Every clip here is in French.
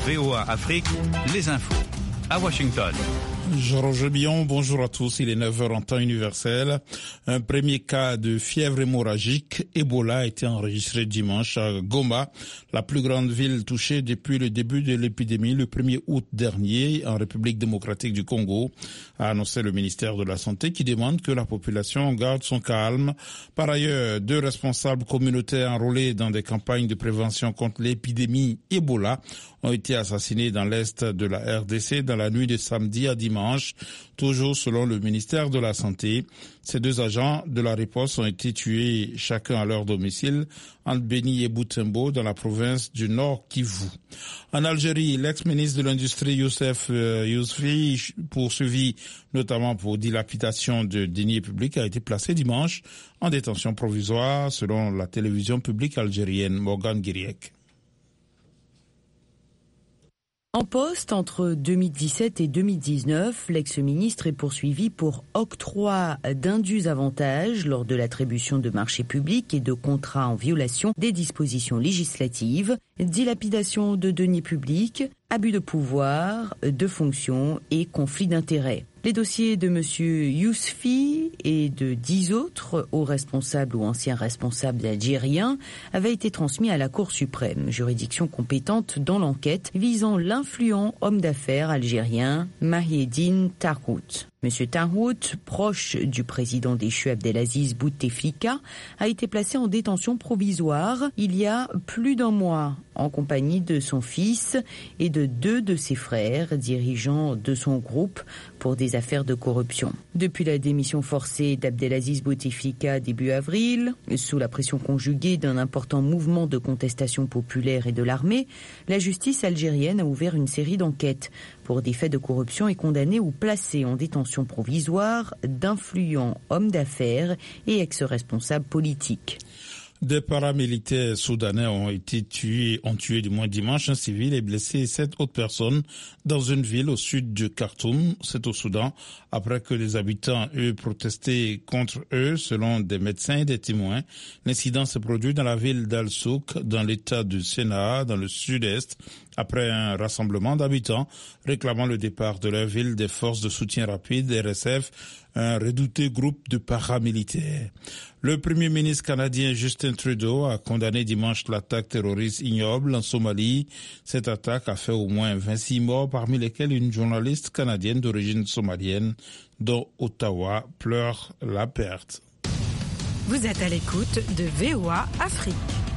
VOA Afrique, les infos. À Washington. Jean-Roger Billon, bonjour à tous. Il est 9h en temps universel. Un premier cas de fièvre hémorragique Ebola a été enregistré dimanche à Goma, la plus grande ville touchée depuis le début de l'épidémie le 1er août dernier en République démocratique du Congo, a annoncé le ministère de la Santé qui demande que la population garde son calme. Par ailleurs, 2 responsables communautaires enrôlés dans des campagnes de prévention contre l'épidémie Ebola ont été assassinés dans l'est de la RDC dans la nuit de samedi à dimanche, toujours selon le ministère de la Santé. Ces 2 agents de la riposte ont été tués chacun à leur domicile entre Beni et Butembo dans la province du Nord Kivu. En Algérie, l'ex-ministre de l'Industrie Youssef Yousfi, poursuivi notamment pour dilapidation de deniers publics, a été placé dimanche en détention provisoire selon la télévision publique algérienne. Morgan Guiriec. En poste entre 2017 et 2019, l'ex-ministre est poursuivi pour octroi d'indus avantages lors de l'attribution de marchés publics et de contrats en violation des dispositions législatives, dilapidation de deniers publics, abus de pouvoir, de fonction et conflit d'intérêts. Les dossiers de M. Yousfi et de 10 autres hauts responsables ou anciens responsables algériens avaient été transmis à la Cour suprême, juridiction compétente dans l'enquête visant l'influent homme d'affaires algérien Mahieddine Tarhout. M. Tarhout, proche du président déchu Abdelaziz Bouteflika, a été placé en détention provisoire il y a plus d'1 mois, en compagnie de son fils et de 2 de ses frères, dirigeants de son groupe pour des affaires de corruption. Depuis la démission forcée d'Abdelaziz Bouteflika début avril, sous la pression conjuguée d'un important mouvement de contestation populaire et de l'armée, la justice algérienne a ouvert une série d'enquêtes pour des faits de corruption et condamné ou placé en détention provisoire d'influents hommes d'affaires et ex-responsables politiques. Des paramilitaires soudanais ont tué du moins dimanche un civil et blessé 7 autres personnes dans une ville au sud du Khartoum, c'est au Soudan, après que les habitants eurent protesté contre eux, selon des médecins et des témoins. L'incident s'est produit dans la ville d'Al-Souk, dans l'état du Sénat, dans le sud-est, après un rassemblement d'habitants réclamant le départ de leur ville des forces de soutien rapide, RSF, un redouté groupe de paramilitaires. Le premier ministre canadien Justin Trudeau a condamné dimanche l'attaque terroriste ignoble en Somalie. Cette attaque a fait au moins 26 morts, parmi lesquels une journaliste canadienne d'origine somalienne, dont Ottawa pleure la perte. Vous êtes à l'écoute de VOA Afrique.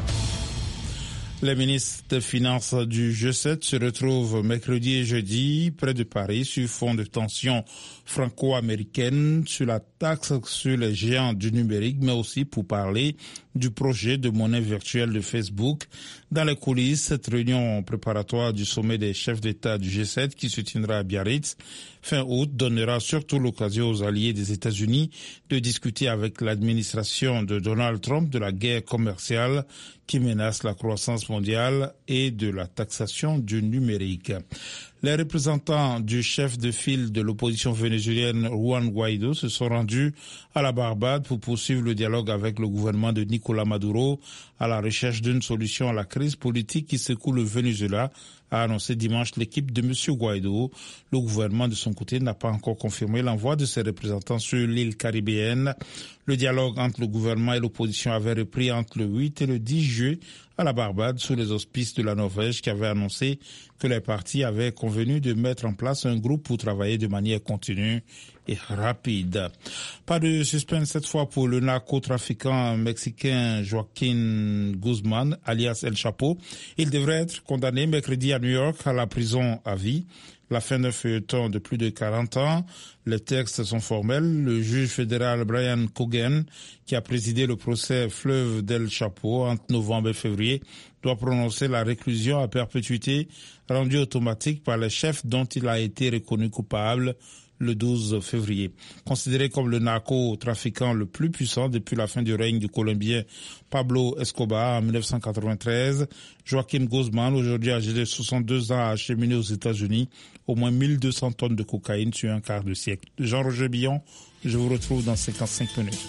Les ministres des Finances du G7 se retrouvent mercredi et jeudi près de Paris sur fond de tensions franco-américaines sur la taxe sur les géants du numérique, mais aussi pour parler du projet de monnaie virtuelle de Facebook. Dans les coulisses, cette réunion préparatoire du sommet des chefs d'État du G7 qui se tiendra à Biarritz fin août donnera surtout l'occasion aux alliés des États-Unis de discuter avec l'administration de Donald Trump de la guerre commerciale qui menace la croissance mondiale et de la taxation du numérique. Les représentants du chef de file de l'opposition vénézuélienne Juan Guaidó se sont rendus à la Barbade pour poursuivre le dialogue avec le gouvernement de Nicolás Maduro à la recherche d'une solution à la crise politique qui secoue le Venezuela, a annoncé dimanche l'équipe de M. Guaidó. Le gouvernement, de son côté, n'a pas encore confirmé l'envoi de ses représentants sur l'île caribéenne. Le dialogue entre le gouvernement et l'opposition avait repris entre le 8 et le 10 juillet à la Barbade sous les auspices de la Norvège qui avait annoncé que les partis avaient convenu de mettre en place un groupe pour travailler de manière continue et rapide. Pas de suspense cette fois pour le narcotrafiquant mexicain Joaquín Guzmán, alias El Chapo. Il devrait être condamné mercredi à New York à la prison à vie. La fin d'un feuilleton de plus de 40 ans. Les textes sont formels. Le juge fédéral Brian Cogan, qui a présidé le procès Fleuve d'El Chapo entre novembre et février, doit prononcer la réclusion à perpétuité rendue automatique par les chefs dont il a été reconnu coupable le 12 février. Considéré comme le narcotrafiquant le plus puissant depuis la fin du règne du Colombien Pablo Escobar en 1993, Joaquín Guzmán, aujourd'hui âgé de 62 ans, a acheminé aux États-Unis au moins 1200 tonnes de cocaïne sur un quart de siècle. Jean-Roger Billon, je vous retrouve dans 55 minutes.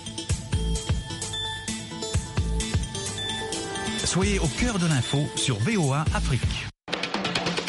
Soyez au cœur de l'info sur VOA Afrique.